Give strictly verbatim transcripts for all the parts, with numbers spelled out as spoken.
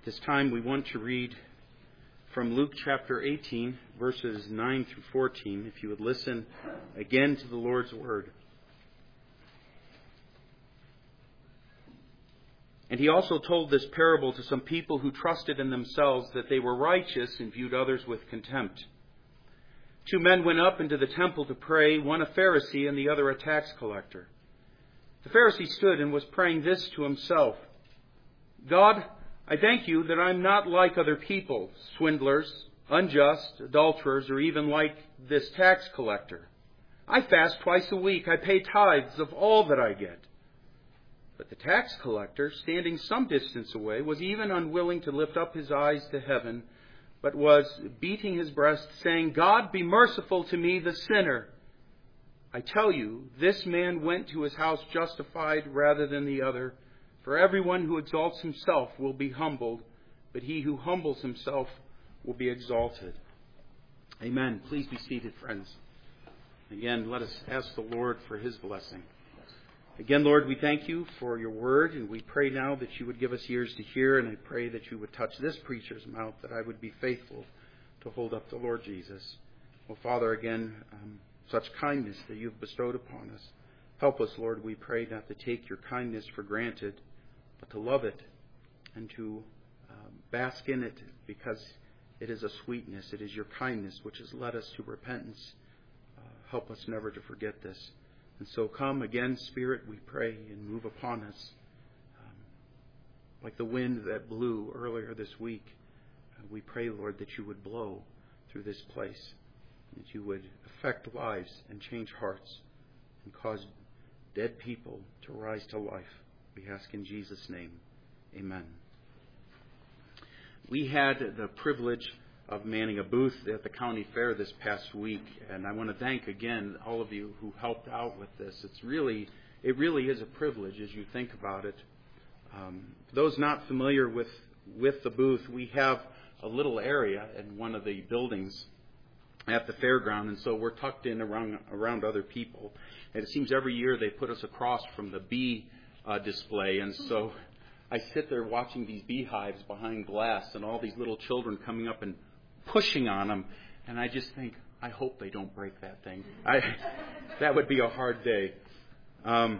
This time we want to read from Luke chapter eighteen, verses nine through fourteen, if you would listen again to the Lord's word. And he also told this parable to some people who trusted in themselves that they were righteous and viewed others with contempt. Two men went up into the temple to pray, one a Pharisee and the other a tax collector. The Pharisee stood and was praying this to himself: God, I thank you that I'm not like other people, swindlers, unjust, adulterers, or even like this tax collector. I fast twice a week. I pay tithes of all that I get. But the tax collector, standing some distance away, was even unwilling to lift up his eyes to heaven, but was beating his breast, saying, God, be merciful to me, the sinner. I tell you, this man went to his house justified rather than the other. For everyone who exalts himself will be humbled, but he who humbles himself will be exalted. Amen. Please be seated, friends. Again, let us ask the Lord for his blessing. Again, Lord, we thank you for your word, and we pray now that you would give us ears to hear, and I pray that you would touch this preacher's mouth, that I would be faithful to hold up the Lord Jesus. Well, Father, again, um, such kindness that you've bestowed upon us. Help us, Lord, we pray, not to take your kindness for granted, but to love it and to um, bask in it, because it is a sweetness. It is your kindness which has led us to repentance. Uh, help us never to forget this. And so come again, Spirit, we pray, and move upon us. Um, like the wind that blew earlier this week, uh, we pray, Lord, that you would blow through this place, that you would affect lives and change hearts and cause dead people to rise to life. We ask in Jesus' name. Amen. We had the privilege of manning a booth at the county fair this past week, and I want to thank again all of you who helped out with this. It's really, it really is a privilege as you think about it. Um, for those not familiar with with the booth, we have a little area in one of the buildings at the fairground, and so we're tucked in around around other people. And it seems every year they put us across from the bee uh, display, and so I sit there watching these beehives behind glass and all these little children coming up and pushing on them, and I just think, I hope they don't break that thing. I, that would be a hard day. Um,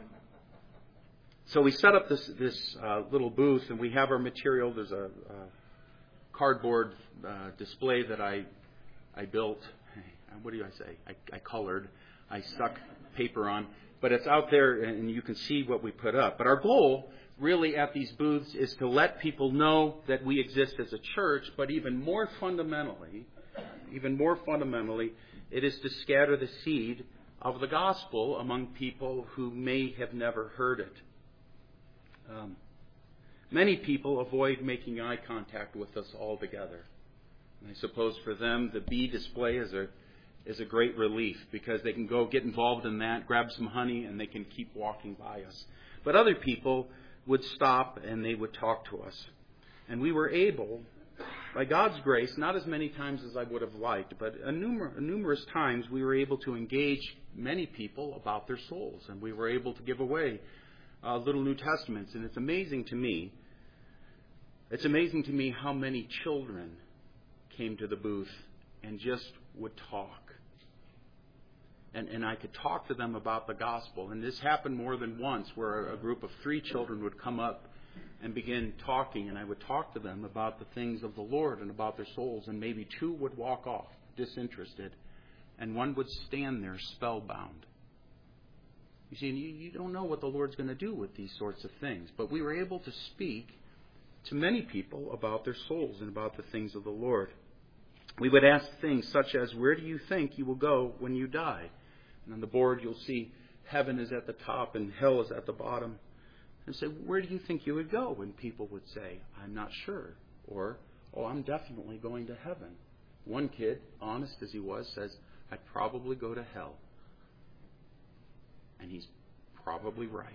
so we set up this this uh, little booth, and we have our material. There's a, a cardboard uh, display that I I built. What do I say? I, I colored. I stuck paper on, but it's out there, and you can see what we put up. But our goal really at these booths is to let people know that we exist as a church, but even more fundamentally, even more fundamentally, it is to scatter the seed of the gospel among people who may have never heard it. Um, many people avoid making eye contact with us altogether. And I suppose for them, the bee display is a is a great relief, because they can go get involved in that, grab some honey, and they can keep walking by us. But other people would stop and they would talk to us. And we were able, by God's grace, not as many times as I would have liked, but a numer- numerous times we were able to engage many people about their souls. And we were able to give away uh, little New Testaments. And it's amazing to me, it's amazing to me how many children came to the booth and just would talk. And, and I could talk to them about the gospel. And this happened more than once, where a group of three children would come up and begin talking, and I would talk to them about the things of the Lord and about their souls. And maybe two would walk off disinterested, and one would stand there spellbound. You see, you, you don't know what the Lord's going to do with these sorts of things. But we were able to speak to many people about their souls and about the things of the Lord. We would ask things such as, where do you think you will go when you die? And on the board you'll see heaven is at the top and hell is at the bottom. And say, where do you think you would go? And people would say, I'm not sure. Or, oh, I'm definitely going to heaven. One kid, honest as he was, says, I'd probably go to hell. And he's probably right.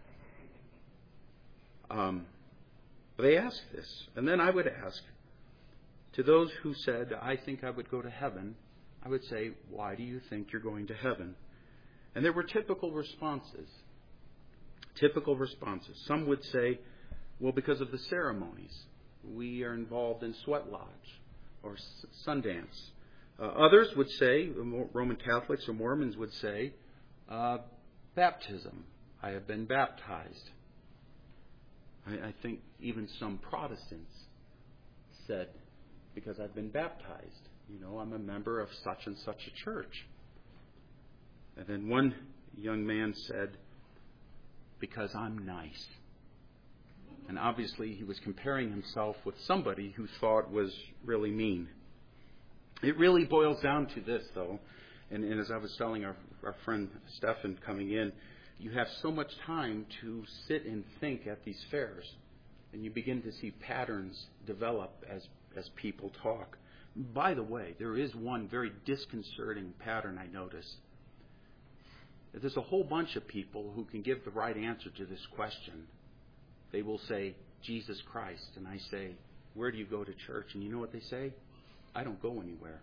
Um, they asked this. And then I would ask, to those who said, I think I would go to heaven, I would say, why do you think you're going to heaven? And there were typical responses. Typical responses. Some would say, well, because of the ceremonies. we are involved in sweat lodge or Sundance. Uh, others would say, Roman Catholics or Mormons would say, uh, baptism. I have been baptized. I, I think even some Protestants said, because I've been baptized. You know, I'm a member of such and such a church. And then one young man said, because I'm nice. And obviously he was comparing himself with somebody who thought was really mean. It really boils down to this, though. And, and as I was telling our, our friend Stephan coming in, you have so much time to sit and think at these fairs. And you begin to see patterns develop as, as people talk. By the way, there is one very disconcerting pattern I noticed. There's a whole bunch of people who can give the right answer to this question. They will say, Jesus Christ. And I say, where do you go to church? And you know what they say? I don't go anywhere.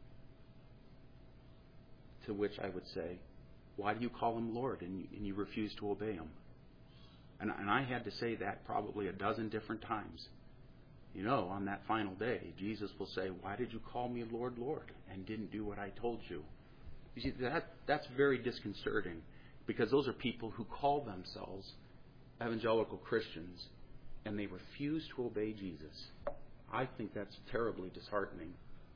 To which I would say, why do you call him Lord and you, and you refuse to obey him? And, and I had to say that probably a dozen different times. You know, on that final day, Jesus will say, why did you call me Lord, Lord, and didn't do what I told you? You see, that that's very disconcerting, because those are people who call themselves evangelical Christians, and they refuse to obey Jesus. I think that's terribly disheartening.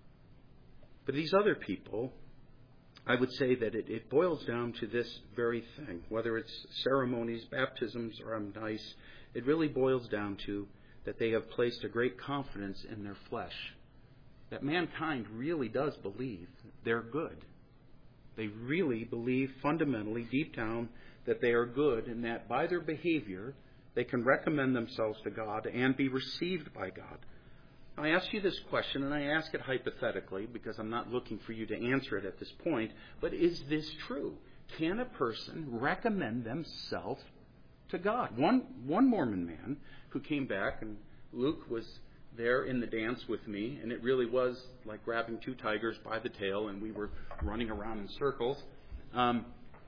But these other people, I would say that it, it boils down to this very thing. Whether it's ceremonies, baptisms, or I'm nice, it really boils down to that they have placed a great confidence in their flesh. That mankind really does believe they're good. They really believe fundamentally, deep down, that they are good, and that by their behavior they can recommend themselves to God and be received by God. I ask you this question, and I ask it hypothetically because I'm not looking for you to answer it at this point, but is this true? Can a person recommend themselves to God? One, one Mormon man who came back, and Luke was there in the dance with me, and it really was like grabbing two tigers by the tail, and we were running around in circles. Um,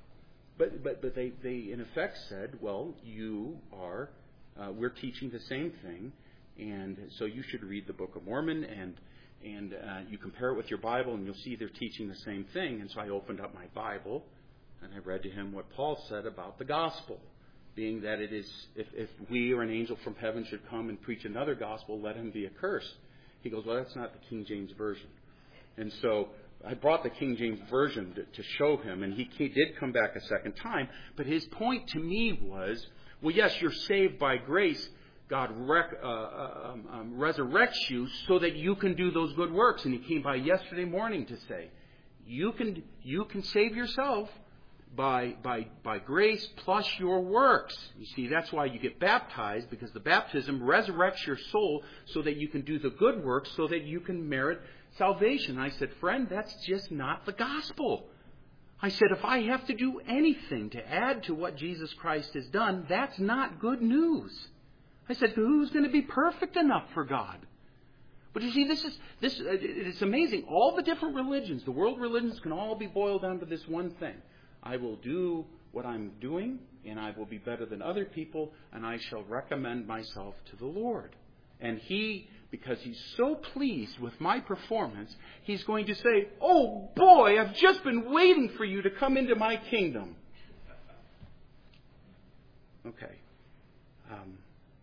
but but but they, they in effect said, well, you are, uh, we're teaching the same thing, and so you should read the Book of Mormon, and and uh, you compare it with your Bible, and you'll see they're teaching the same thing. And so I opened up my Bible, and I read to him what Paul said about the gospel, being that it is, if, if we or an angel from heaven should come and preach another gospel, let him be accursed. He goes, well, that's not the King James Version. And so I brought the King James Version to, to show him, and he, he did come back a second time. But his point to me was, well, yes, you're saved by grace. God rec, uh, um, um, resurrects you so that you can do those good works. And he came by yesterday morning to say, you can you can save yourself by by by grace plus your works. You see, that's why you get baptized, because the baptism resurrects your soul so that you can do the good works, so that you can merit salvation. I said, friend, that's just not the gospel. I said, if I have to do anything to add to what Jesus Christ has done, that's not good news. I said, who's going to be perfect enough for God? But you see, this is this. It's amazing. All the different religions, the world religions, can all be boiled down to this one thing. I will do what I'm doing, and I will be better than other people, and I shall recommend myself to the Lord. And He, because He's so pleased with my performance, He's going to say, oh boy, I've just been waiting for you to come into my kingdom. Okay. Um,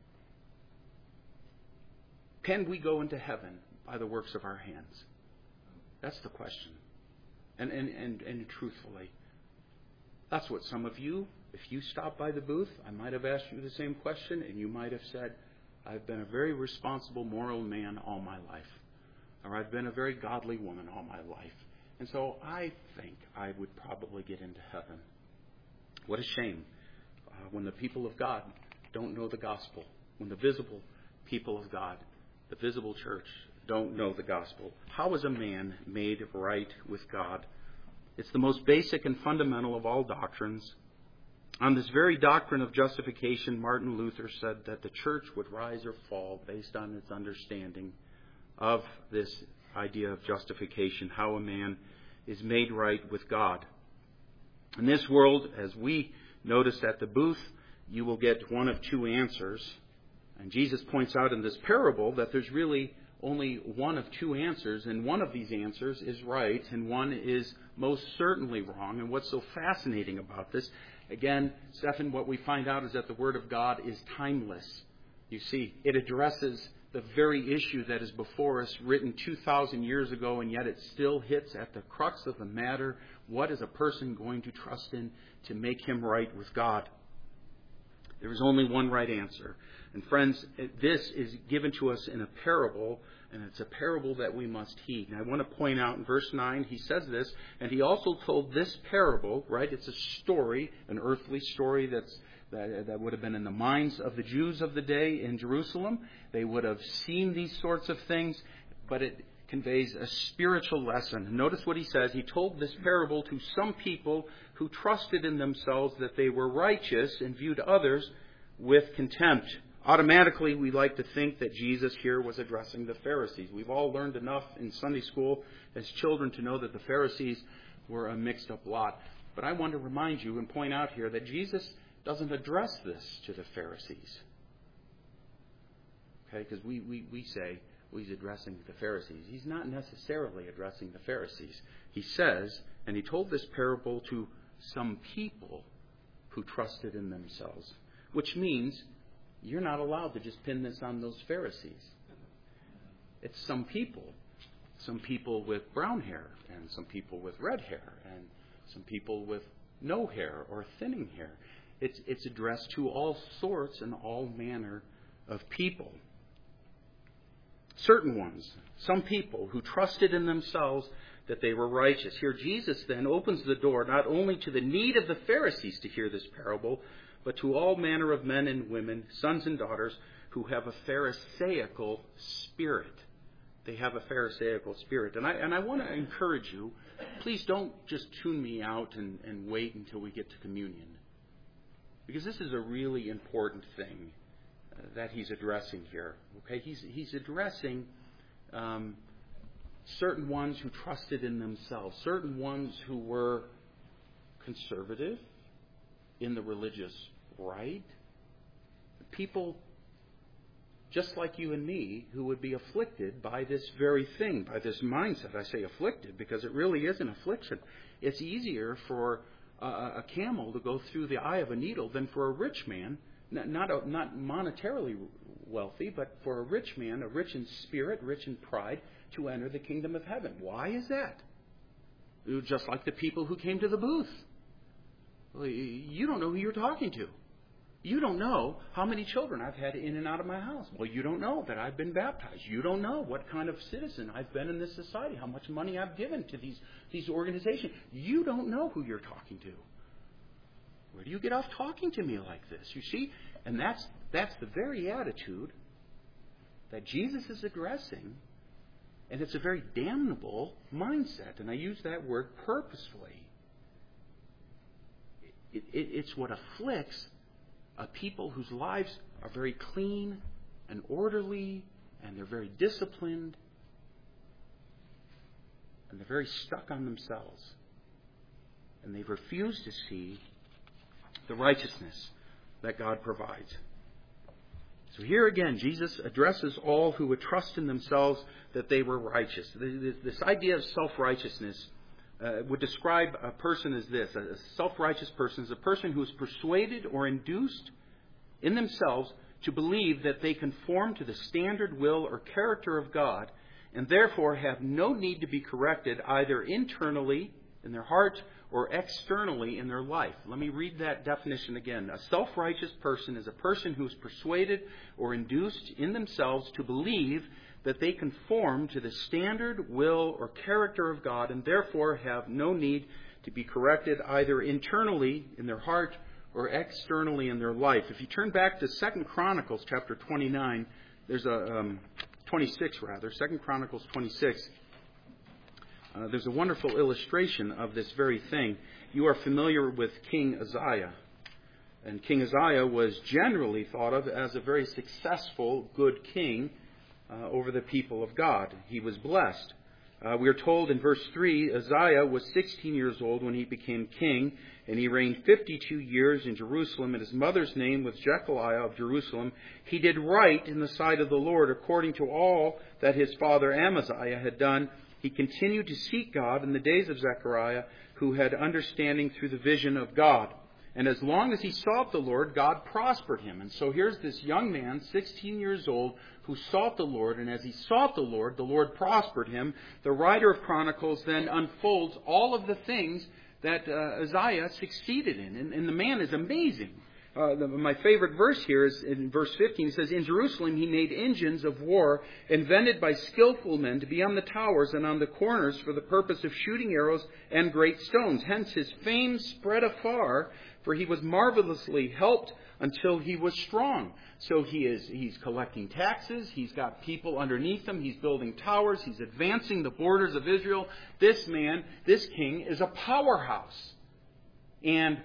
can we go into heaven by the works of our hands? That's the question. And, and, and, and truthfully, that's what some of you, if you stopped by the booth, I might have asked you the same question, and you might have said, I've been a very responsible, moral man all my life. Or I've been a very godly woman all my life. And so I think I would probably get into heaven. What a shame uh, when the people of God don't know the gospel. When the visible people of God, the visible church, don't know the gospel. How is a man made right with God? It's the most basic and fundamental of all doctrines. On this very doctrine of justification, Martin Luther said that the church would rise or fall based on its understanding of this idea of justification, how a man is made right with God. In this world, as we noticed at the booth, you will get one of two answers. And Jesus points out in this parable that there's really only one of two answers, and one of these answers is right, and one is most certainly wrong. And what's so fascinating about this, again, Stephen, what we find out is that the Word of God is timeless. You see, it addresses the very issue that is before us, written two thousand years ago, and yet it still hits at the crux of the matter. What is a person going to trust in to make him right with God? There is only one right answer. And friends, this is given to us in a parable, and it's a parable that we must heed. And I want to point out in verse nine, he says this, and he also told this parable, right? It's a story, an earthly story that's that, that would have been in the minds of the Jews of the day in Jerusalem. They would have seen these sorts of things, but it conveys a spiritual lesson. Notice what he says. He told this parable to some people who trusted in themselves that they were righteous and viewed others with contempt. Automatically, we like to think that Jesus here was addressing the Pharisees. We've all learned enough in Sunday school as children to know that the Pharisees were a mixed up lot. But I want to remind you and point out here that Jesus doesn't address this to the Pharisees. Okay, because we, we, we say, well, he's addressing the Pharisees. He's not necessarily addressing the Pharisees. He says, and he told this parable to some people who trusted in themselves, which means you're not allowed to just pin this on those Pharisees. It's some people. Some people with brown hair, and some people with red hair, and some people with no hair or thinning hair. It's, it's addressed to all sorts and all manner of people. Certain ones, some people who trusted in themselves that they were righteous. Here Jesus then opens the door not only to the need of the Pharisees to hear this parable, but to all manner of men and women, sons and daughters, who have a Pharisaical spirit. They have a Pharisaical spirit. And I, and I want to encourage you, please don't just tune me out and, and wait until we get to communion. Because this is a really important thing uh, that he's addressing here. Okay, He's, he's addressing um, certain ones who trusted in themselves, certain ones who were conservative in the religious right, people just like you and me who would be afflicted by this very thing, by this mindset. I say afflicted because it really is an affliction. It's easier for a, a camel to go through the eye of a needle than for a rich man, not not, a, not monetarily wealthy, but for a rich man, a rich in spirit, rich in pride, to enter the kingdom of heaven. Why is that? Just like the people who came to the booth. You don't know who you're talking to. You don't know how many children I've had in and out of my house. Well, you don't know that I've been baptized. You don't know what kind of citizen I've been in this society, how much money I've given to these, these organizations. You don't know who you're talking to. Where do you get off talking to me like this? You see? And that's, that's the very attitude that Jesus is addressing. And it's a very damnable mindset. And I use that word purposefully. It, it, it's what afflicts a people whose lives are very clean and orderly, and they're very disciplined, and they're very stuck on themselves. And they refuse to see the righteousness that God provides. So here again, Jesus addresses all who would trust in themselves that they were righteous. This idea of self-righteousness Uh, would describe a person as this. A self-righteous person is a person who is persuaded or induced in themselves to believe that they conform to the standard will or character of God, and therefore have no need to be corrected either internally in their heart or externally in their life. Let me read that definition again. A self-righteous person is a person who is persuaded or induced in themselves to believe that they conform to the standard will or character of God, and therefore have no need to be corrected either internally in their heart or externally in their life. If you turn back to Second Chronicles chapter twenty-nine, there's a um, twenty-six rather, Second Chronicles twenty-six. Uh, there's a wonderful illustration of this very thing. You are familiar with King Uzziah. And King Uzziah was generally thought of as a very successful, good king uh, over the people of God. He was blessed. Uh, we are told in verse three, Uzziah was sixteen years old when he became king, and he reigned fifty-two years in Jerusalem, and his mother's name was Jechaliah of Jerusalem. He did right in the sight of the Lord, according to all that his father Amaziah had done. He continued to seek God in the days of Zechariah, who had understanding through the vision of God. And as long as he sought the Lord, God prospered him. And so here's this young man, sixteen years old, who sought the Lord. And as he sought the Lord, the Lord prospered him. The writer of Chronicles then unfolds all of the things that uh, Uzziah succeeded in. And, and the man is amazing. Uh, the, my favorite verse here is in verse fifteen. It says, In Jerusalem he made engines of war invented by skillful men to be on the towers and on the corners for the purpose of shooting arrows and great stones. Hence his fame spread afar, for he was marvelously helped until he was strong. So he is he's collecting taxes. He's got people underneath him. He's building towers. He's advancing the borders of Israel. This man, this king, is a powerhouse. And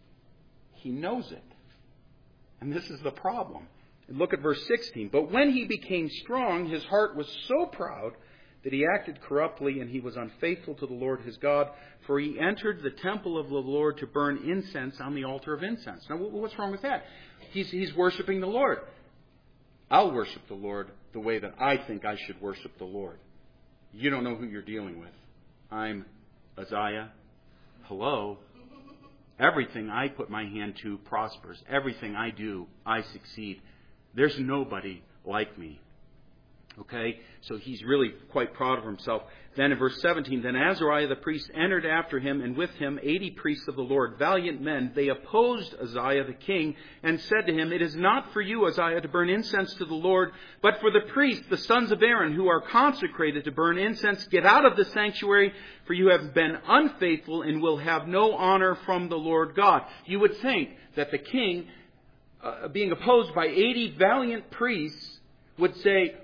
he knows it. And this is the problem. Look at verse sixteen. But when he became strong, his heart was so proud that he acted corruptly, and he was unfaithful to the Lord his God, for he entered the temple of the Lord to burn incense on the altar of incense. Now, what's wrong with that? He's, he's worshiping the Lord. I'll worship the Lord the way that I think I should worship the Lord. You don't know who you're dealing with. I'm Uzziah. Hello. Everything I put my hand to prospers. Everything I do, I succeed. There's nobody like me. Okay, so he's really quite proud of himself. Then in verse seventeen, Then Azariah the priest entered after him, and with him eighty priests of the Lord, valiant men. They opposed Uzziah the king, and said to him, It is not for you, Uzziah, to burn incense to the Lord, but for the priests, the sons of Aaron, who are consecrated to burn incense. Get out of the sanctuary, for you have been unfaithful, and will have no honor from the Lord God. You would think that the king, uh, being opposed by eighty valiant priests, would say,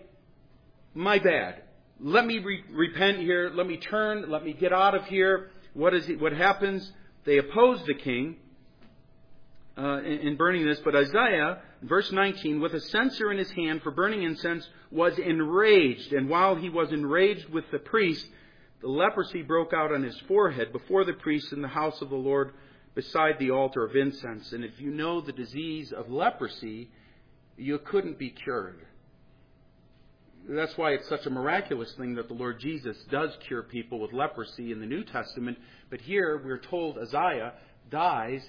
My bad. Let me re- repent here. Let me turn. Let me get out of here. What is it? What happens? They oppose the king uh, in, in burning this. But Uzziah, verse nineteen, with a censer in his hand for burning incense, was enraged. And while he was enraged with the priest, the leprosy broke out on his forehead before the priest in the house of the Lord beside the altar of incense. And if you know the disease of leprosy, you couldn't be cured. That's why it's such a miraculous thing that the Lord Jesus does cure people with leprosy in the New Testament. But here we're told Uzziah dies,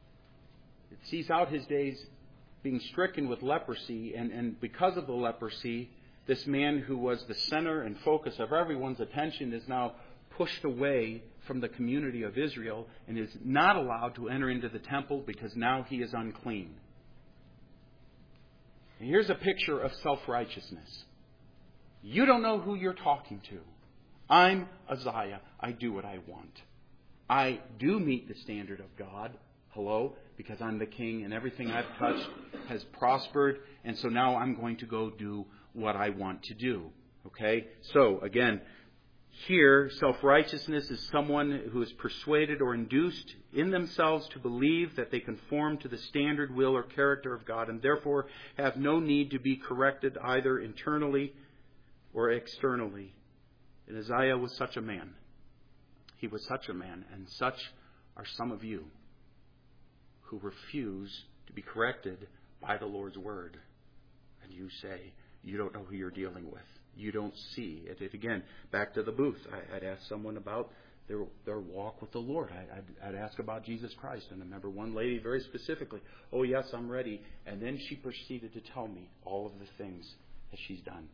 sees out his days being stricken with leprosy. And, and because of the leprosy, this man who was the center and focus of everyone's attention is now pushed away from the community of Israel and is not allowed to enter into the temple because now he is unclean. And here's a picture of self-righteousness. You don't know who you're talking to. I'm Uzziah. I do what I want. I do meet the standard of God. Hello? Because I'm the king and everything I've touched has prospered. And so now I'm going to go do what I want to do. Okay? So, again, here, self-righteousness is someone who is persuaded or induced in themselves to believe that they conform to the standard will or character of God and therefore have no need to be corrected either internally or externally. And Uzziah was such a man. He was such a man, and such are some of you who refuse to be corrected by the Lord's word. And you say, you don't know who you're dealing with. You don't see it. it again, back to the booth. I, I'd ask someone about their their walk with the Lord. I, I'd, I'd ask about Jesus Christ. And I remember one lady very specifically, oh yes, I'm ready. And then she proceeded to tell me all of the things that she's done.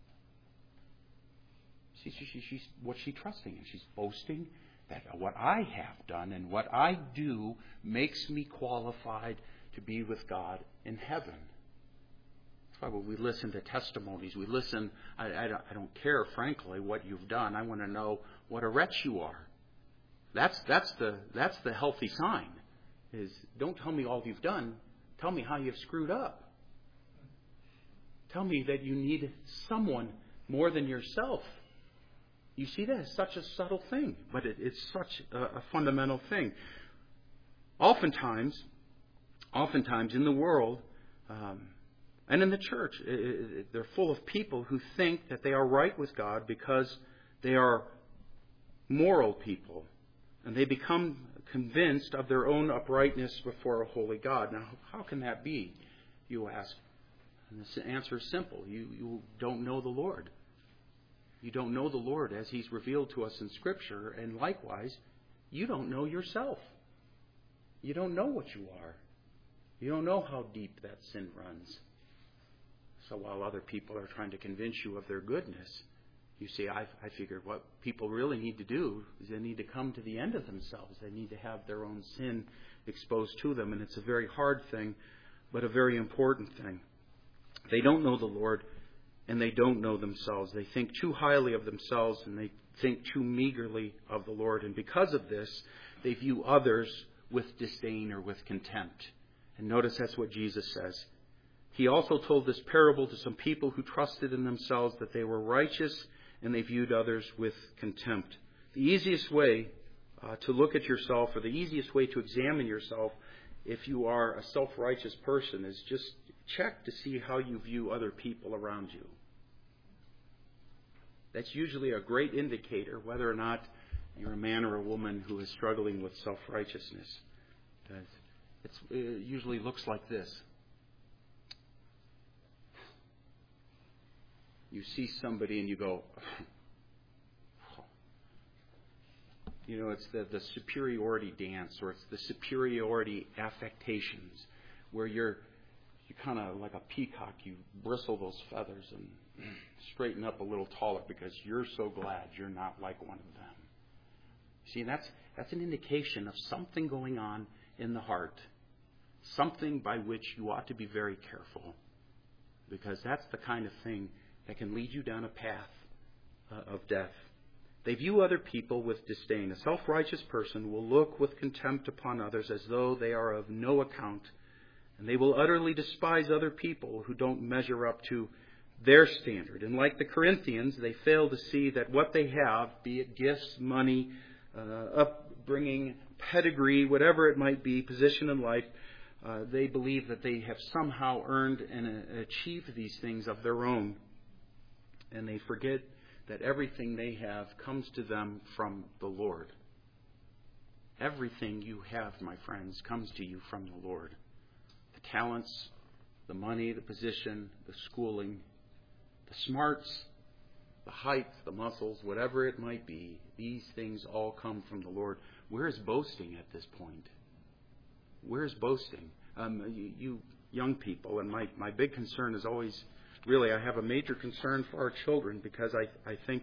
She, she, she, she's, what's she trusting in? She's boasting that what I have done and what I do makes me qualified to be with God in heaven. That's why when we listen to testimonies, we listen, I, I, don't, I don't care, frankly, what you've done. I want to know what a wretch you are. That's, that's, the, that's the healthy sign. Is don't tell me all you've done. Tell me how you've screwed up. Tell me that you need someone more than yourself. You see, that is such a subtle thing, but it, it's such a, a fundamental thing. Oftentimes, oftentimes in the world um, and in the church, it, it, they're full of people who think that they are right with God because They are moral people, and they become convinced of their own uprightness before a holy God. Now, how can that be, you ask? And the answer is simple. You, you don't know the Lord. You don't know the Lord as He's revealed to us in Scripture, and likewise, you don't know yourself. You don't know what you are. You don't know how deep that sin runs. So while other people are trying to convince you of their goodness, you see, I, I figured what people really need to do is they need to come to the end of themselves. They need to have their own sin exposed to them. And it's a very hard thing, but a very important thing. They don't know the Lord, and they don't know themselves. They think too highly of themselves, and they think too meagerly of the Lord. And because of this, they view others with disdain or with contempt. And notice that's what Jesus says. He also told this parable to some people who trusted in themselves that they were righteous, and they viewed others with contempt. The easiest way uh, to look at yourself, or the easiest way to examine yourself if you are a self-righteous person, is just check to see how you view other people around you. That's usually a great indicator whether or not you're a man or a woman who is struggling with self-righteousness. It's, it usually looks like this. You see somebody and you go, you know, it's the, the superiority dance, or it's the superiority affectations, where you're you kind of like a peacock, you bristle those feathers and straighten up a little taller because you're so glad you're not like one of them. See, that's that's an indication of something going on in the heart, something by which you ought to be very careful, because that's the kind of thing that can lead you down a path uh, of death. They view other people with disdain. A self-righteous person will look with contempt upon others as though they are of no account, and they will utterly despise other people who don't measure up to their standard. And like the Corinthians, they fail to see that what they have, be it gifts, money, uh, upbringing, pedigree, whatever it might be, position in life, uh, they believe that they have somehow earned and uh, achieved these things of their own. And they forget that everything they have comes to them from the Lord. Everything you have, my friends, comes to you from the Lord. The talents, the money, the position, the schooling, the smarts, the height, the muscles, whatever it might be, these things all come from the Lord. Where is boasting at this point? Where is boasting? Um, you, you young people, and my, my big concern is always, really, I have a major concern for our children, because I, I think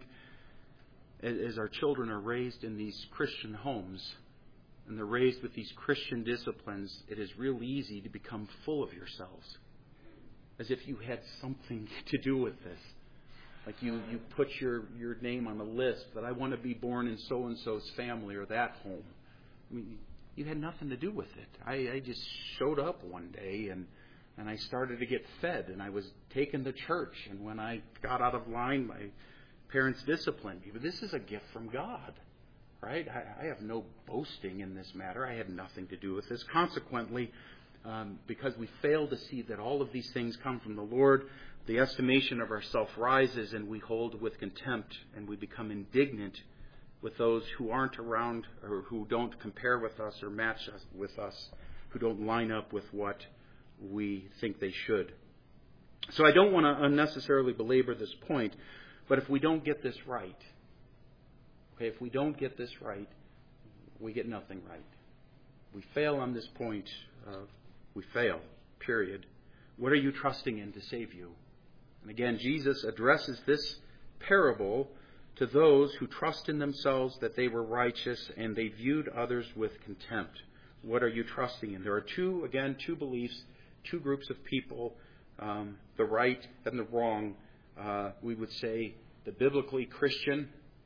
as our children are raised in these Christian homes, and they're raised with these Christian disciplines, it is real easy to become full of yourselves, as if you had something to do with this. Like you, you put your, your name on a list that I want to be born in so-and-so's family or that home. I mean, you had nothing to do with it. I, I just showed up one day and And I started to get fed, and I was taken to church. And when I got out of line, my parents disciplined me. But this is a gift from God, right? I, I have no boasting in this matter. I had nothing to do with this. Consequently, um, because we fail to see that all of these things come from the Lord, the estimation of ourself rises, and we hold with contempt, and we become indignant with those who aren't around, or who don't compare with us or match us with us, who don't line up with what we think they should. So I don't want to unnecessarily belabor this point, but if we don't get this right, okay, if we don't get this right, we get nothing right. We fail on this point. Uh, we fail, period. What are you trusting in to save you? And again, Jesus addresses this parable to those who trust in themselves that they were righteous and they viewed others with contempt. What are you trusting in? There are two, again, two beliefs, two groups of people, um, the right and the wrong. Uh, we would say the biblically Christian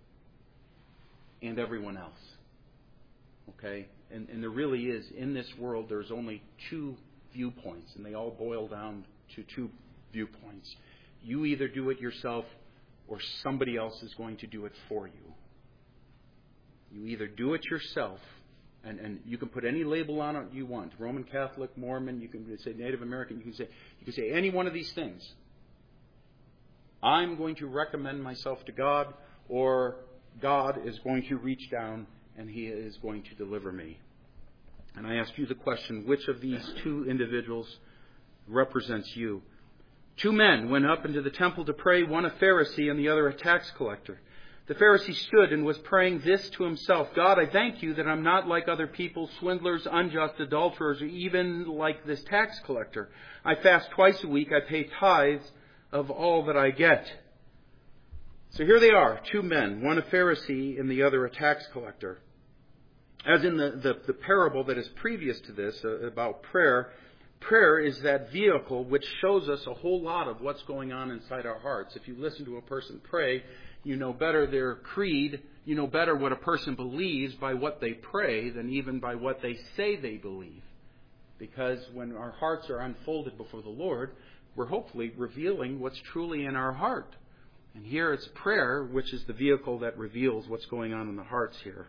and everyone else. Okay? And, and there really is, in this world, there's only two viewpoints, and they all boil down to two viewpoints. You either do it yourself or somebody else is going to do it for you. You either do it yourself, and, and you can put any label on it you want. Roman Catholic, Mormon, you can say Native American, you can say you can say any one of these things. I'm going to recommend myself to God, or God is going to reach down and He is going to deliver me. And I ask you the question, which of these two individuals represents you? Two men went up into the temple to pray, one a Pharisee and the other a tax collector. The Pharisee stood and was praying this to himself: God, I thank you that I'm not like other people, swindlers, unjust, adulterers, or even like this tax collector. I fast twice a week. I pay tithes of all that I get. So here they are, two men, one a Pharisee and the other a tax collector. As in the, the, the parable that is previous to this uh, about prayer, prayer is that vehicle which shows us a whole lot of what's going on inside our hearts. If you listen to a person pray, you know better their creed, you know better what a person believes by what they pray than even by what they say they believe. Because when our hearts are unfolded before the Lord, we're hopefully revealing what's truly in our heart. And here it's prayer, which is the vehicle that reveals what's going on in the hearts here.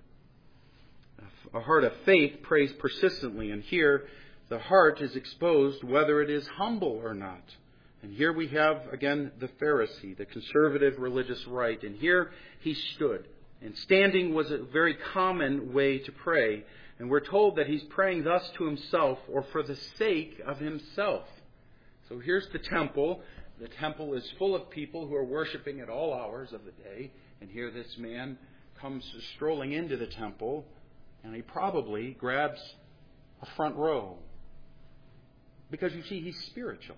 A heart of faith prays persistently, and here the heart is exposed whether it is humble or not. And here we have, again, the Pharisee, the conservative religious right. And here he stood. And standing was a very common way to pray. And we're told that he's praying thus to himself, or for the sake of himself. So here's the temple. The temple is full of people who are worshiping at all hours of the day. And here this man comes strolling into the temple, and he probably grabs a front row. Because you see, he's spiritual.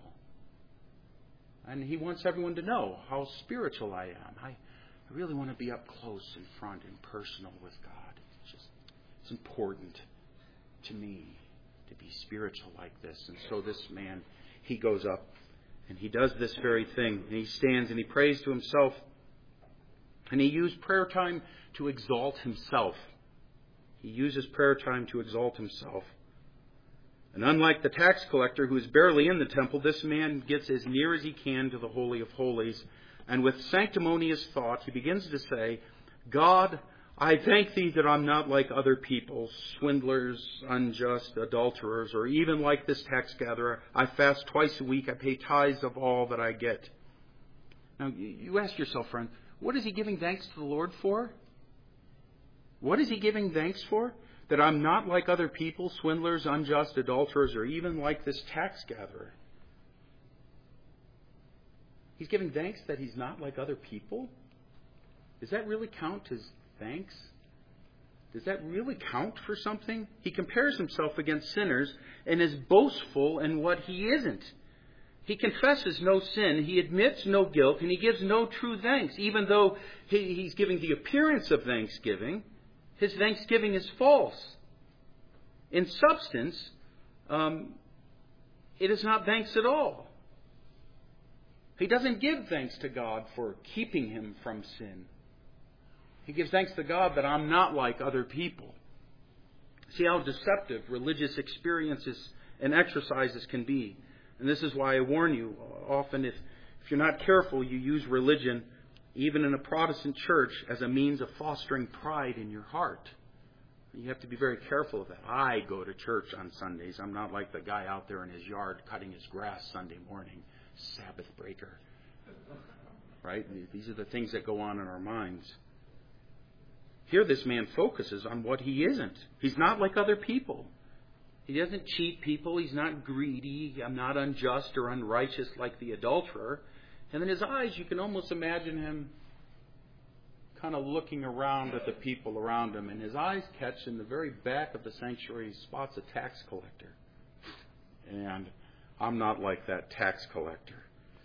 And he wants everyone to know how spiritual I am. I, I really want to be up close and front and personal with God. It's just, it's important to me to be spiritual like this. And so this man, he goes up and he does this very thing. And he stands and he prays to himself. And he used prayer time to exalt himself. He uses prayer time to exalt himself. And unlike the tax collector who is barely in the temple, this man gets as near as he can to the Holy of Holies. And with sanctimonious thought, he begins to say, God, I thank thee that I'm not like other people, swindlers, unjust, adulterers, or even like this tax gatherer. I fast twice a week. I pay tithes of all that I get. Now, you ask yourself, friend, what is he giving thanks to the Lord for? What is he giving thanks for? That I'm not like other people, swindlers, unjust, adulterers, or even like this tax gatherer. He's giving thanks that he's not like other people? Does that really count as thanks? Does that really count for something? He compares himself against sinners and is boastful in what he isn't. He confesses no sin, he admits no guilt, and he gives no true thanks. Even though he, he's giving the appearance of thanksgiving, his thanksgiving is false. In substance, um, it is not thanks at all. He doesn't give thanks to God for keeping him from sin. He gives thanks to God that I'm not like other people. See how deceptive religious experiences and exercises can be. And this is why I warn you, often if, if you're not careful, you use religion, even in a Protestant church, as a means of fostering pride in your heart. You have to be very careful of that. I go to church on Sundays. I'm not like the guy out there in his yard cutting his grass Sunday morning. Sabbath breaker. Right? These are the things that go on in our minds. Here this man focuses on what he isn't. He's not like other people. He doesn't cheat people. He's not greedy. I'm not unjust or unrighteous like the adulterer. And in his eyes, you can almost imagine him kind of looking around at the people around him. And his eyes catch in the very back of the sanctuary, he spots a tax collector. And I'm not like that tax collector.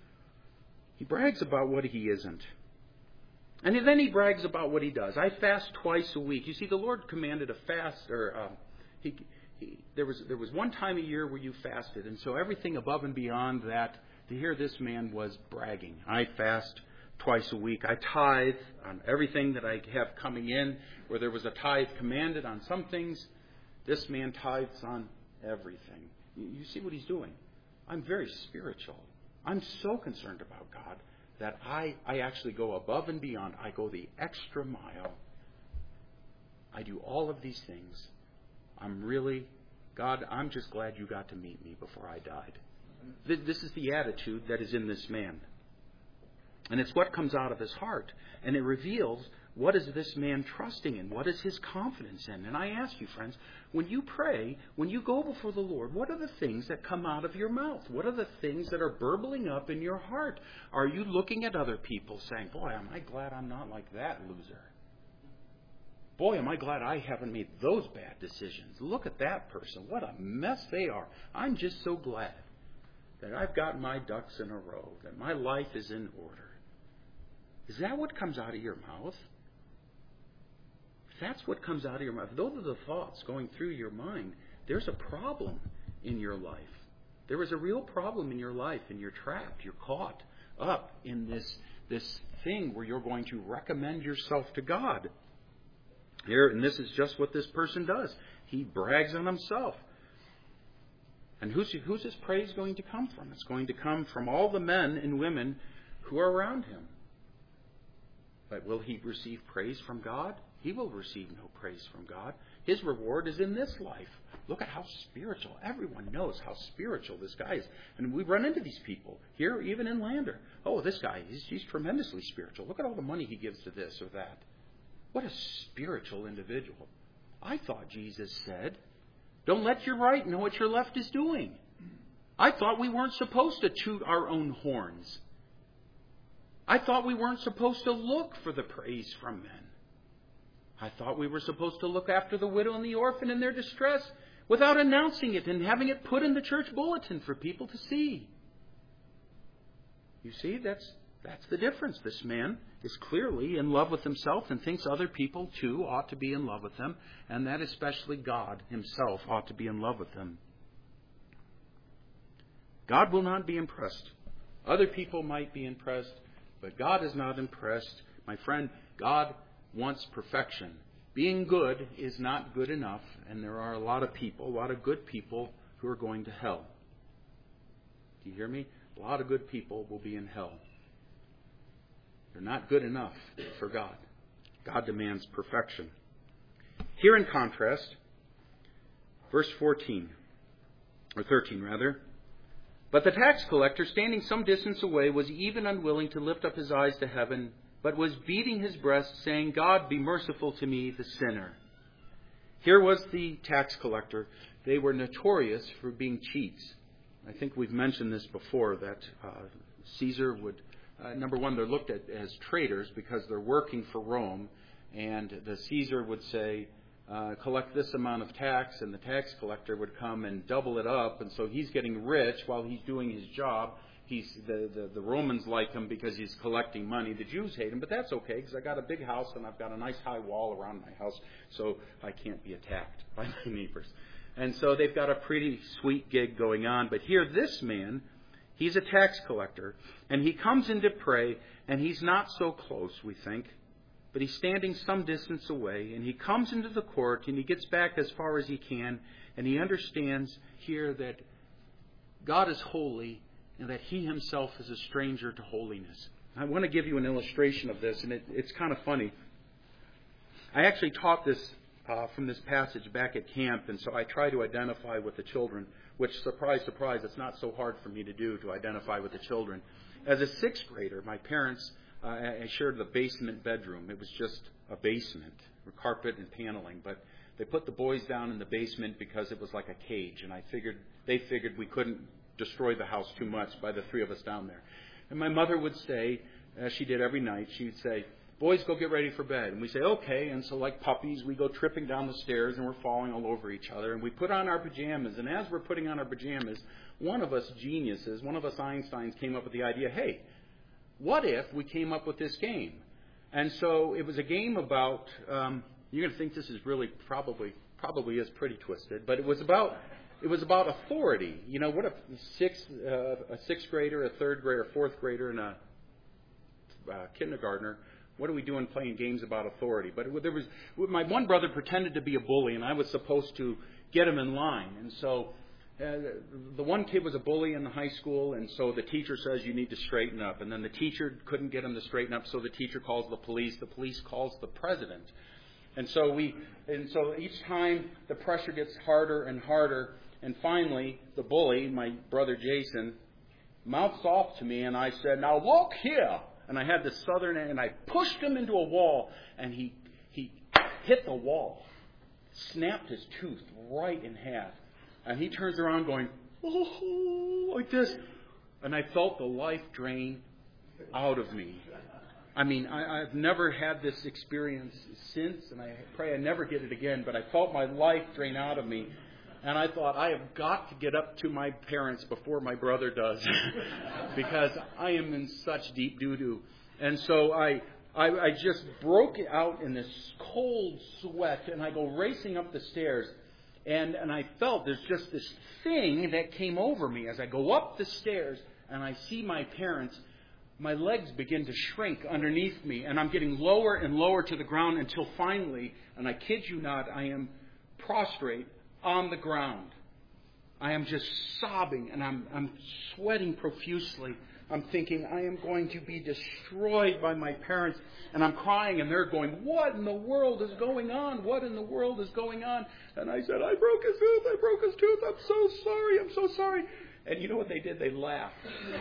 He brags about what he isn't. And then he brags about what he does. I fast twice a week. You see, the Lord commanded a fast, or uh, he, he, there was there was one time a year where you fasted, and so everything above and beyond that, to hear this man was bragging. I fast twice a week. I tithe on everything that I have coming in. Where there was a tithe commanded on some things, this man tithes on everything. You, you see what he's doing? I'm very spiritual. I'm so concerned about God that I, I actually go above and beyond. I go the extra mile. I do all of these things. I'm really, God, I'm just glad you got to meet me before I died. This is the attitude that is in this man. And it's what comes out of his heart. And it reveals, what is this man trusting in? What is his confidence in? And I ask you, friends, when you pray, when you go before the Lord, what are the things that come out of your mouth? What are the things that are burbling up in your heart? Are you looking at other people saying, boy, am I glad I'm not like that loser? Boy, am I glad I haven't made those bad decisions. Look at that person. What a mess they are. I'm just so glad that I've got my ducks in a row, that my life is in order. Is that what comes out of your mouth? If that's what comes out of your mouth, if those are the thoughts going through your mind, there's a problem in your life. There is a real problem in your life, and you're trapped. You're caught up in this, this thing where you're going to recommend yourself to God. Here, and this is just what this person does. He brags on himself. And who's, who's his praise going to come from? It's going to come from all the men and women who are around him. But will he receive praise from God? He will receive no praise from God. His reward is in this life. Look at how spiritual. Everyone knows how spiritual this guy is. And we run into these people here, even in Lander. Oh, this guy, he's, he's tremendously spiritual. Look at all the money he gives to this or that. What a spiritual individual. I thought Jesus said, don't let your right know what your left is doing. I thought we weren't supposed to toot our own horns. I thought we weren't supposed to look for the praise from men. I thought we were supposed to look after the widow and the orphan in their distress without announcing it and having it put in the church bulletin for people to see. You see, that's that's the difference. This man is clearly in love with himself and thinks other people too ought to be in love with him, and that especially God himself ought to be in love with him. God will not be impressed. Other people might be impressed, but God is not impressed. My friend, God wants perfection. Being good is not good enough, and there are a lot of people, a lot of good people who are going to hell. Do you hear me? A lot of good people will be in hell. They're not good enough for God. God demands perfection. Here in contrast, verse fourteen, or thirteen rather, but the tax collector, standing some distance away, was even unwilling to lift up his eyes to heaven, but was beating his breast, saying, God, be merciful to me, the sinner. Here was the tax collector. They were notorious for being cheats. I think we've mentioned this before, that uh, Caesar would, uh, number one, they're looked at as traitors because they're working for Rome, and the Caesar would say, uh, collect this amount of tax, and the tax collector would come and double it up, and so he's getting rich while he's doing his job. He's the, the, the Romans like him because he's collecting money. The Jews hate him, but that's okay because I got a big house and I've got a nice high wall around my house, so I can't be attacked by my neighbors. And so they've got a pretty sweet gig going on. But here, this man, he's a tax collector, and he comes in to pray, and he's not so close, we think, but he's standing some distance away, and he comes into the court, and he gets back as far as he can, and he understands here that God is holy, and that he himself is a stranger to holiness. I want to give you an illustration of this, and it, it's kind of funny. I actually taught this uh, from this passage back at camp, and so I try to identify with the children, which, surprise, surprise, it's not so hard for me to do, to identify with the children. As a sixth grader, my parents, uh, I shared the basement bedroom. It was just a basement, with carpet and paneling, but they put the boys down in the basement because it was like a cage, and I figured they figured we couldn't destroy the house too much by the three of us down there. And my mother would say, as she did every night, she would say, boys, go get ready for bed. And we say, okay. And so like puppies, we go tripping down the stairs and we're falling all over each other. And we put on our pajamas. And as we're putting on our pajamas, one of us geniuses, one of us Einsteins came up with the idea, hey, what if we came up with this game? And so it was a game about, um, you're going to think this is really probably, probably is pretty twisted, but it was about It was about authority. You know, what if sixth, uh, a sixth grader, a third grader, a fourth grader, and a uh, kindergartner, what are we doing playing games about authority? But it, there was my one brother pretended to be a bully, and I was supposed to get him in line. And so uh, the one kid was a bully in the high school, and so the teacher says you need to straighten up. And then the teacher couldn't get him to straighten up, so the teacher calls the police. The police calls the president. And so we, and so each time the pressure gets harder and harder. And finally, the bully, my brother Jason, mouths off to me, and I said, now look here. And I had this southern, and I pushed him into a wall, and he he hit the wall, snapped his tooth right in half. And he turns around going, oh, like this. And I felt the life drain out of me. I mean, I, I've never had this experience since, and I pray I never get it again, but I felt my life drain out of me. And I thought, I have got to get up to my parents before my brother does, because I am in such deep doo-doo. And so I, I, I just broke out in this cold sweat, and I go racing up the stairs. And, and I felt there's just this thing that came over me as I go up the stairs, and I see my parents. My legs begin to shrink underneath me, and I'm getting lower and lower to the ground until finally, and I kid you not, I am prostrate on the ground. I am just sobbing, and I'm I'm sweating profusely. I'm thinking, I am going to be destroyed by my parents. And I'm crying, and they're going, what in the world is going on? What in the world is going on? And I said, I broke his tooth. I broke his tooth. I'm so sorry. I'm so sorry. And you know what they did? They laughed.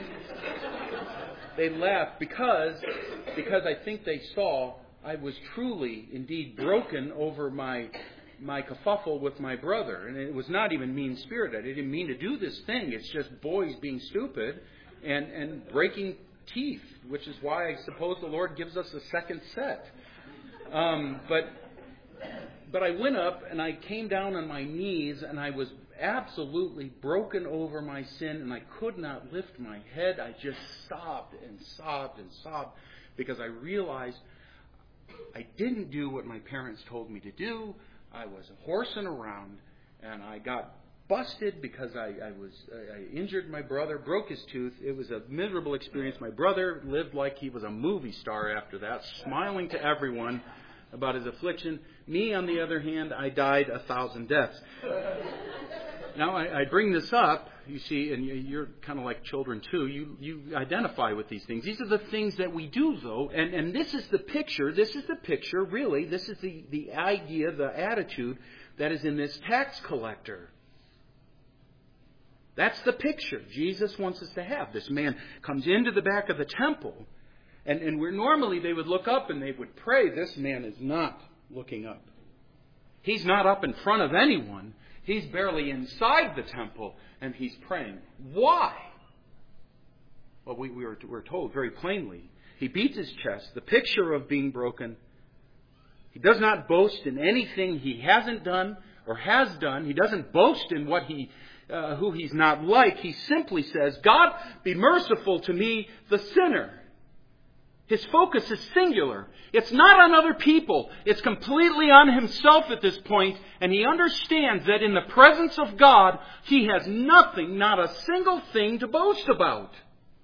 They laughed because, because I think they saw I was truly, indeed, broken over my my kerfuffle with my brother. And it was not even mean-spirited. I didn't mean to do this thing. It's just boys being stupid and, and breaking teeth, which is why I suppose the Lord gives us a second set. Um, but but I went up and I came down on my knees, and I was absolutely broken over my sin, and I could not lift my head. I just sobbed and sobbed and sobbed because I realized I didn't do what my parents told me to do. I was horsing around, and I got busted because I, I was I injured my brother, broke his tooth. It was a miserable experience. My brother lived like he was a movie star after that, smiling to everyone about his affliction. Me, on the other hand, I died a thousand deaths. Now, I, I bring this up, you see, and you're kind of like children too. You you identify with these things. These are the things that we do, though, and, and this is the picture. This is the picture, really. This is the, the idea, the attitude that is in this tax collector. That's the picture Jesus wants us to have. This man comes into the back of the temple, and, and where normally they would look up and they would pray, this man is not looking up. He's not up in front of anyone. He's barely inside the temple, and he's praying. Why? Well, we, we were, we're told very plainly. He beats his chest, the picture of being broken. He does not boast in anything he hasn't done or has done. He doesn't boast in what he, uh, who he's not like. He simply says, God, be merciful to me, the sinner. His focus is singular. It's not on other people. It's completely on himself at this point, and he understands that in the presence of God, he has nothing, not a single thing to boast about.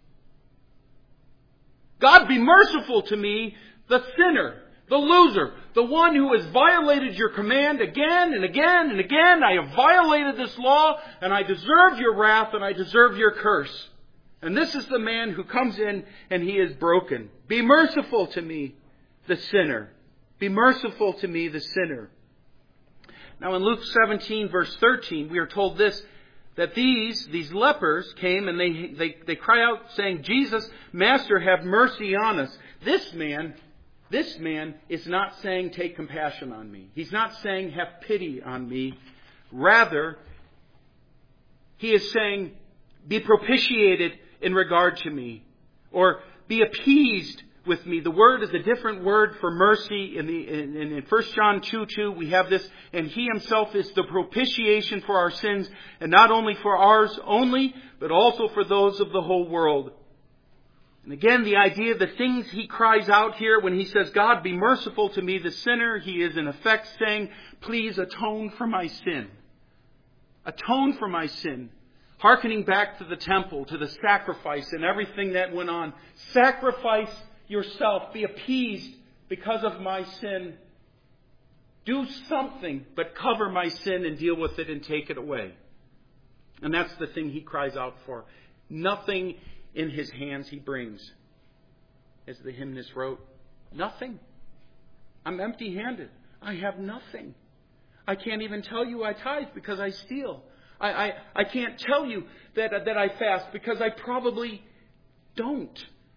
God, be merciful to me, the sinner, the loser, the one who has violated your command again and again and again. I have violated this law, and I deserve your wrath, and I deserve your curse. And this is the man who comes in and he is broken. Be merciful to me, the sinner. Be merciful to me, the sinner. Now in Luke seventeen, verse thirteen, we are told this, that these, these lepers came and they, they, they cry out saying, Jesus, Master, have mercy on us. This man, this man is not saying, take compassion on me. He's not saying, have pity on me. Rather, he is saying, be propitiated in regard to me, or be appeased with me. The word is a different word for mercy. In the in, in First John two two, we have this, and he himself is the propitiation for our sins, and not only for ours only, but also for those of the whole world. And again, the idea, the things he cries out here when he says, God, be merciful to me, the sinner, he is in effect saying, please atone for my sin. Atone for my sin. Hearkening back to the temple, to the sacrifice and everything that went on. Sacrifice yourself. Be appeased because of my sin. Do something, but cover my sin and deal with it and take it away. And that's the thing he cries out for. Nothing in his hands he brings. As the hymnist wrote, nothing. I'm empty-handed. I have nothing. I can't even tell you I tithe because I steal. I, I, I can't tell you that, that I fast because I probably don't.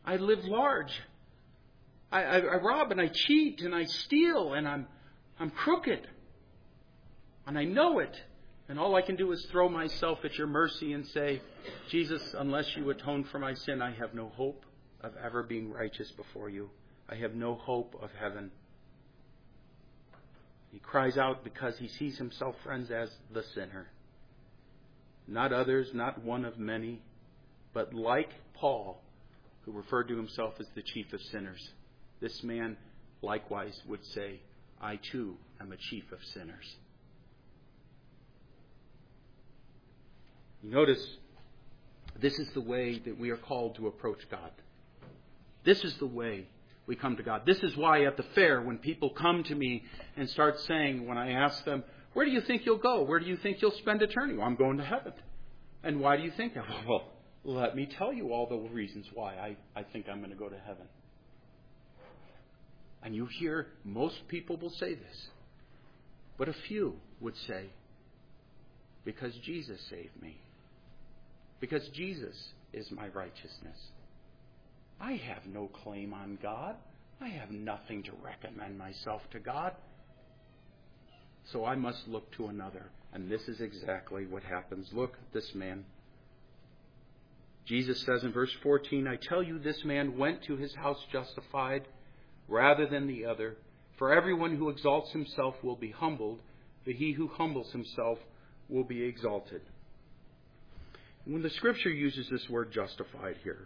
I live large. I, I, I rob and I cheat and I steal and I'm I'm crooked. And I know it. And all I can do is throw myself at your mercy and say, Jesus, unless you atone for my sin, I have no hope of ever being righteous before you. I have no hope of heaven. He cries out because he sees himself, friends, as the sinner. Not others, not one of many, but like Paul, who referred to himself as the chief of sinners, this man likewise would say, I too am a chief of sinners. You notice, this is the way that we are called to approach God. This is the way we come to God. This is why at the fair, when people come to me and start saying, when I ask them, where do you think you'll go? Where do you think you'll spend eternity? Well, I'm going to heaven. And why do you think that? Well, let me tell you all the reasons why I, I think I'm going to go to heaven. And you hear most people will say this. But a few would say, because Jesus saved me. Because Jesus is my righteousness. I have no claim on God. I have nothing to recommend myself to God. So I must look to another. And this is exactly what happens. Look, this man. Jesus says in verse fourteen, I tell you, this man went to his house justified rather than the other. For everyone who exalts himself will be humbled, but he who humbles himself will be exalted. When the Scripture uses this word justified here,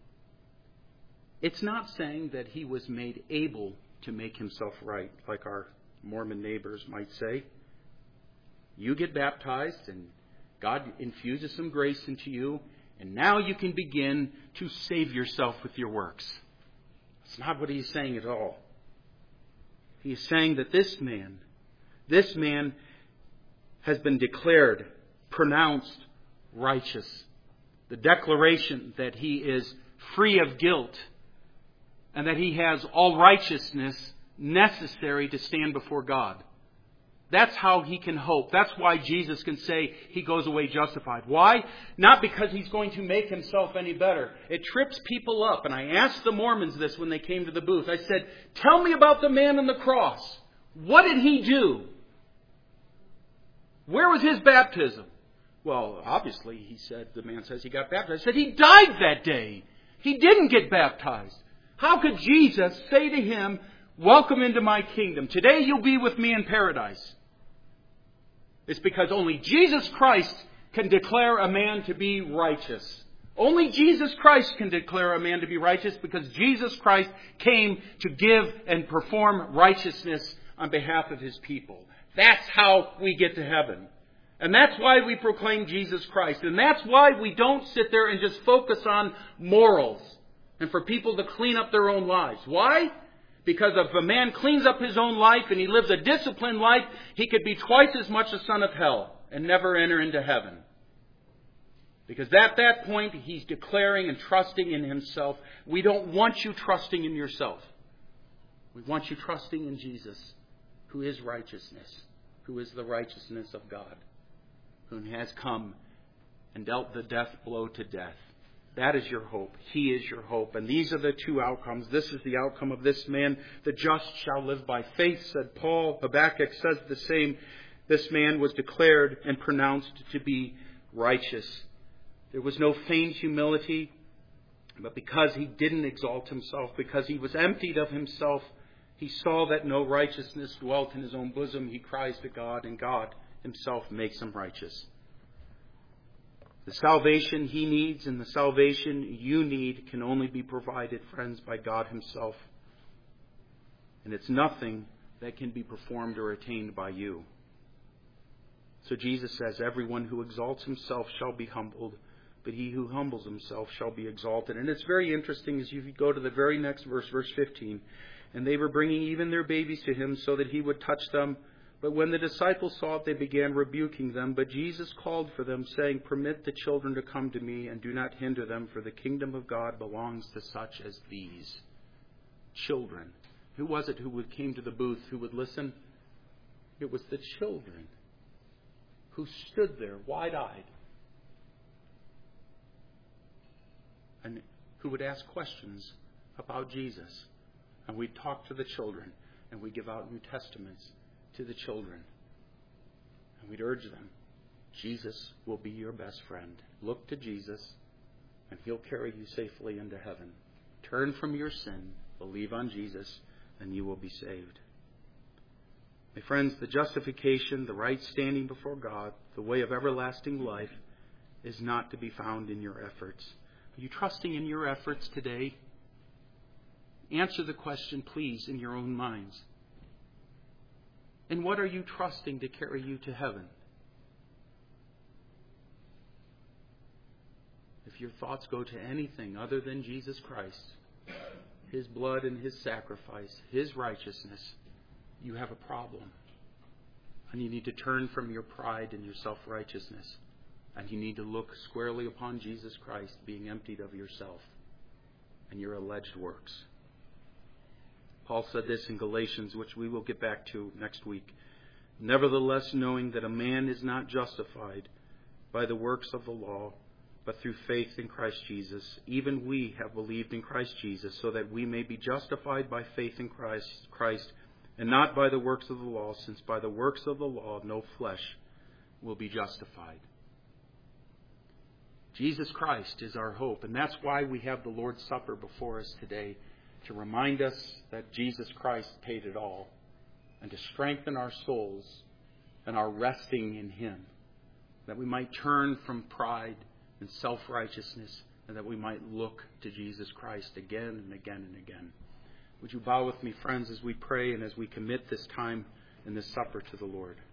it's not saying that he was made able to make himself right, like our Mormon neighbors might say. You get baptized and God infuses some grace into you, and now you can begin to save yourself with your works. That's not what he's saying at all. He's saying that this man, this man has been declared, pronounced righteous. The declaration that he is free of guilt and that he has all righteousness necessary to stand before God. That's how he can hope. That's why Jesus can say he goes away justified. Why? Not because he's going to make himself any better. It trips people up. And I asked the Mormons this when they came to the booth. I said, tell me about the man on the cross. What did he do? Where was his baptism? Well, obviously, he said, the man says he got baptized. I said, he died that day. He didn't get baptized. How could Jesus say to him, welcome into my kingdom. Today you'll be with me in paradise. It's because only Jesus Christ can declare a man to be righteous. Only Jesus Christ can declare a man to be righteous because Jesus Christ came to give and perform righteousness on behalf of his people. That's how we get to heaven. And that's why we proclaim Jesus Christ. And that's why we don't sit there and just focus on morals and for people to clean up their own lives. Why? Because if a man cleans up his own life and he lives a disciplined life, he could be twice as much a son of hell and never enter into heaven. Because at that point, he's declaring and trusting in himself. We don't want you trusting in yourself. We want you trusting in Jesus, who is righteousness, who is the righteousness of God, who has come and dealt the death blow to death. That is your hope. He is your hope. And these are the two outcomes. This is the outcome of this man. The just shall live by faith, said Paul. Habakkuk says the same. This man was declared and pronounced to be righteous. There was no feigned humility, but because he didn't exalt himself, because he was emptied of himself, he saw that no righteousness dwelt in his own bosom. He cries to God, and God himself makes him righteous. The salvation he needs and the salvation you need can only be provided, friends, by God himself. And it's nothing that can be performed or attained by you. So Jesus says, everyone who exalts himself shall be humbled, but he who humbles himself shall be exalted. And it's very interesting as you go to the very next verse, verse fifteen. And they were bringing even their babies to him so that he would touch them. But when the disciples saw it, they began rebuking them. But Jesus called for them, saying, permit the children to come to me, and do not hinder them, for the kingdom of God belongs to such as these. Children. Who was it who came to the booth, who would listen? It was the children who stood there wide-eyed. And who would ask questions about Jesus. And we'd talk to the children, and we'd give out New Testaments to the children. And we'd urge them, Jesus will be your best friend. Look to Jesus, and He'll carry you safely into heaven. Turn from your sin, believe on Jesus, and you will be saved. My friends, the justification, the right standing before God, the way of everlasting life is not to be found in your efforts. Are you trusting in your efforts today? Answer the question, please, in your own minds. And what are you trusting to carry you to heaven? If your thoughts go to anything other than Jesus Christ, His blood and His sacrifice, His righteousness, you have a problem. And you need to turn from your pride and your self-righteousness. And you need to look squarely upon Jesus Christ, being emptied of yourself and your alleged works. Paul said this in Galatians, which we will get back to next week. Nevertheless, knowing that a man is not justified by the works of the law, but through faith in Christ Jesus, even we have believed in Christ Jesus, so that we may be justified by faith in Christ, Christ, and not by the works of the law, since by the works of the law no flesh will be justified. Jesus Christ is our hope, and that's why we have the Lord's Supper before us today, to remind us that Jesus Christ paid it all, and to strengthen our souls and our resting in Him, that we might turn from pride and self-righteousness, and that we might look to Jesus Christ again and again and again. Would you bow with me, friends, as we pray and as we commit this time and this supper to the Lord?